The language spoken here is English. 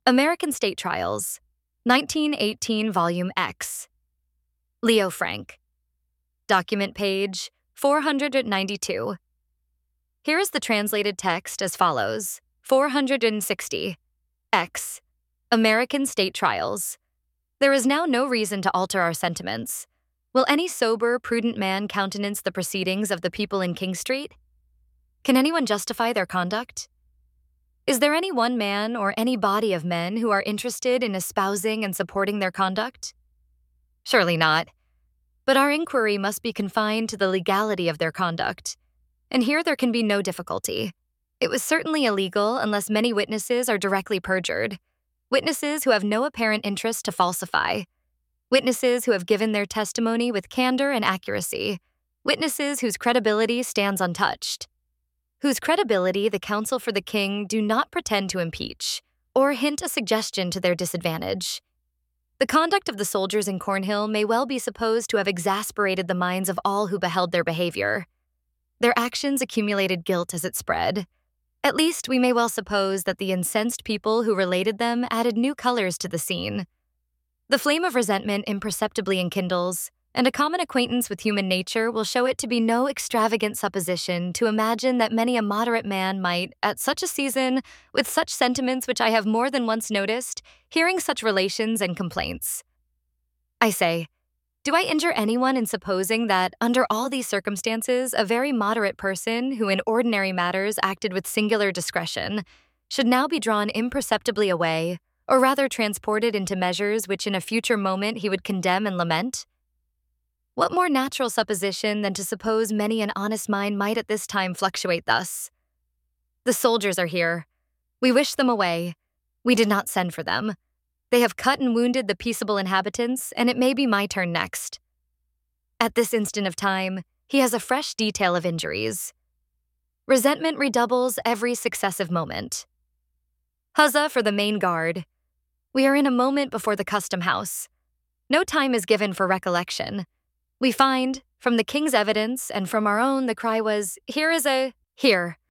American State Trials, 1918 Volume X. Leo Frank. Document page 492. Here is the translated text as follows: 460. X. American State Trials. There is now no reason to alter our sentiments. Will any sober, prudent man countenance the proceedings of the people in King Street? Can anyone justify their conduct? Is there any one man or any body of men who are interested in espousing and supporting their conduct? Surely not. But our inquiry must be confined to the legality of their conduct. And here there can be no difficulty. It was certainly illegal unless many witnesses are directly perjured. Witnesses who have no apparent interest to falsify. Witnesses who have given their testimony with candor and accuracy. Witnesses whose credibility stands untouched. Whose credibility the counsel for the king do not pretend to impeach, or hint a suggestion to their disadvantage. The conduct of the soldiers in Cornhill may well be supposed to have exasperated the minds of all who beheld their behavior. Their actions accumulated guilt as it spread. At least we may well suppose that the incensed people who related them added new colors to the scene. The flame of resentment imperceptibly enkindles, and a common acquaintance with human nature will show it to be no extravagant supposition to imagine that many a moderate man might, at such a season, with such sentiments which I have more than once noticed, hearing such relations and complaints. I say, do I injure anyone in supposing that, under all these circumstances, a very moderate person who in ordinary matters acted with singular discretion should now be drawn imperceptibly away, or rather transported into measures which in a future moment he would condemn and lament? What more natural supposition than to suppose many an honest mind might at this time fluctuate thus? The soldiers are here. We wish them away. We did not send for them. They have cut and wounded the peaceable inhabitants, and it may be my turn next. At this instant of time, he has a fresh detail of injuries. Resentment redoubles every successive moment. Huzzah for the main guard. We are in a moment before the custom house. No time is given for recollection. We find, from the king's evidence and from our own, the cry was, "Here is a—" Here,